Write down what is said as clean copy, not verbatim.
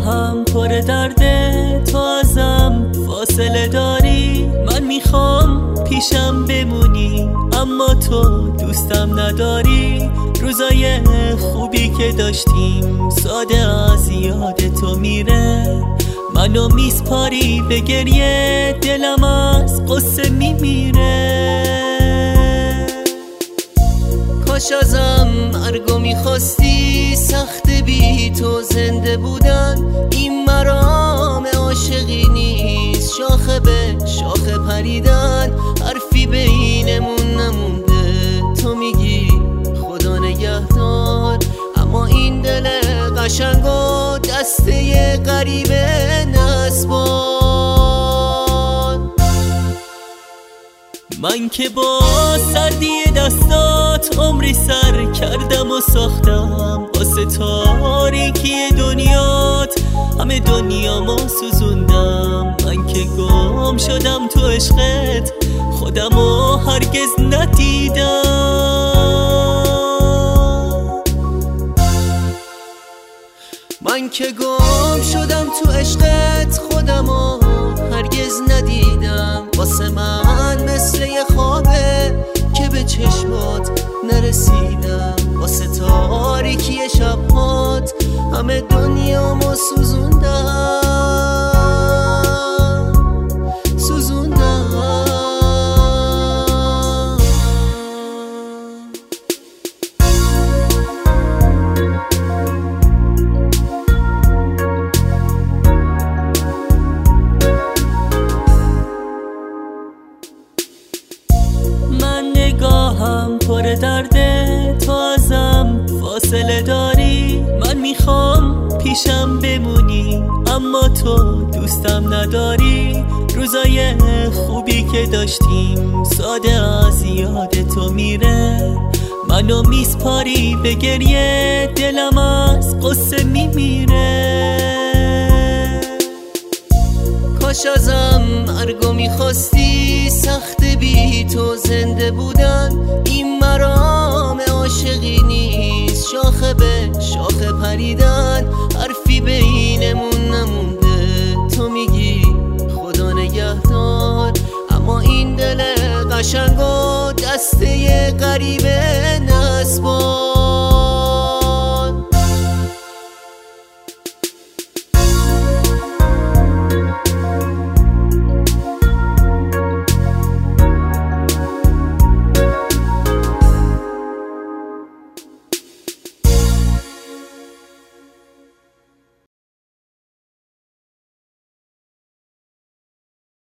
نگاهم پر درده، تو ازم فاصله داری. من میخوام پیشم بمونی اما تو دوستم نداری. روزای خوبی که داشتیم ساده از یاد تو میره. منو میسپاری به گریه، دلم از قصه میمیره. کاش ازم مرگو میخواستی، سخت بی تو زنده بودن. این مرام عاشقی نیست، شاخه به شاخه پریدن. حرفی بینمون نمونده، تو میگی خدا نگهدار. اما این دل قشنگو دسته غریبه نسبان. من که با سردی دستات عمری سر کردم و ساختم، واسه تاریکی دنیات همه دنیامو سوزوندم. من که گم شدم تو عشقت، خودمو هرگز ندیدم. من که گم شدم تو عشقت، خودمو هرگز ندیدم. واسه من مثل یه خوابه که به چشمات نرسیدم. واسه تاریکی شبهات همه دنیامو سوزوندم. من نگاهم پر درده، تو ازم فاصله داری. من میخوام پیشم بمونی اما تو دوستم نداری. روزای خوبی که داشتیم ساده از یاد تو میره. منو میسپاری به گریه، دلم از قصه میمیره. کاش ازم مرگو میخواستی، سخت بی تو زنده بودن. این مرام عاشقی نیست، شاخه به شاخه پریدن.